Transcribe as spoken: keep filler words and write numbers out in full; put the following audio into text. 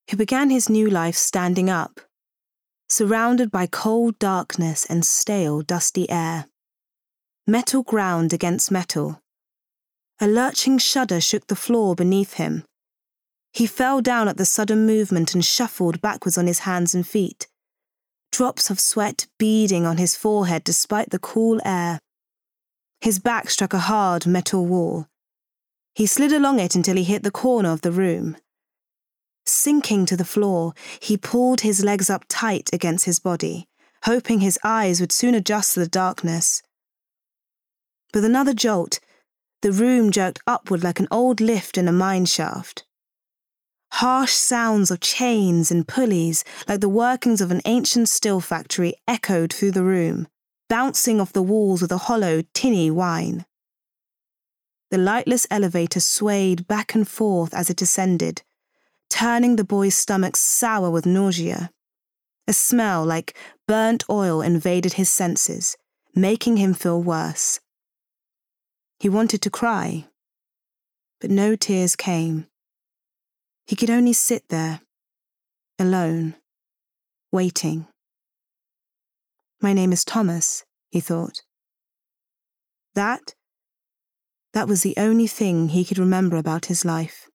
He began his new life standing up, surrounded by cold darkness and stale, dusty air. Metal ground against metal. A lurching shudder shook the floor beneath him. He fell down at the sudden movement and shuffled backwards on his hands and feet, drops of sweat beading on his forehead despite the cool air. His back struck a hard metal wall. He slid along it until he hit the corner of the room. Sinking to the floor, he pulled his legs up tight against his body, hoping his eyes would soon adjust to the darkness. With another jolt, the room jerked upward like an old lift in a mine shaft. Harsh sounds of chains and pulleys, like the workings of an ancient steel factory, echoed through the room, bouncing off the walls with a hollow, tinny whine. The lightless elevator swayed back and forth as it ascended, turning the boy's stomach sour with nausea. A smell like burnt oil invaded his senses, making him feel worse. He wanted to cry, but no tears came. He could only sit there, alone, waiting. My name is Thomas, he thought. That, that was the only thing he could remember about his life.